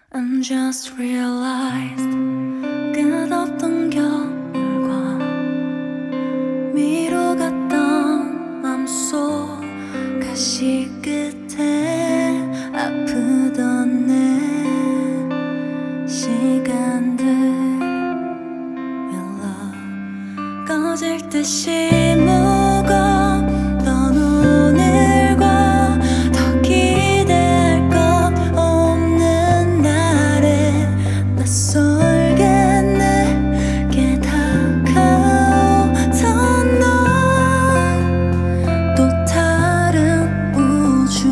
I'm just realized 끝없던 겨울과 미로 같던 맘속 가시 끝에 아프던 내 시간들 Will love 꺼질 듯이 무겁던 오늘과 더 기댈 것 없는 날에 낯설게 내게 다가오던 넌 또 다른 우주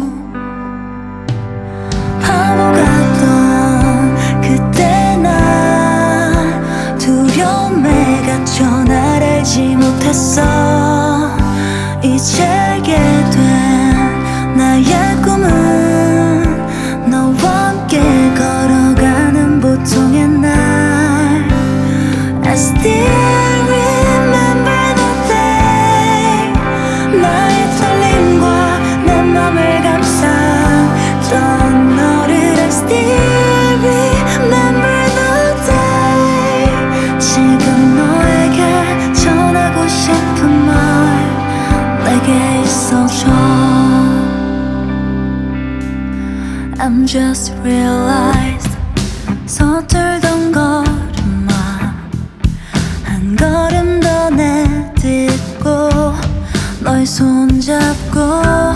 바보 같던 그때 난 두려움에 갇혀 날 알지 못했어. 이제 알게 된 나의 꿈은 너와 함께 걸어가는 보통의 날. I still remember the day 나의 떨림과 내 맘을 감쌌던 너를. I still remember the day 지금 너에게 전하고 싶은 말 내게 있어줘. I'm just realized 서툴던 걸음만 한 걸음 더 내딛고 너의 손 잡고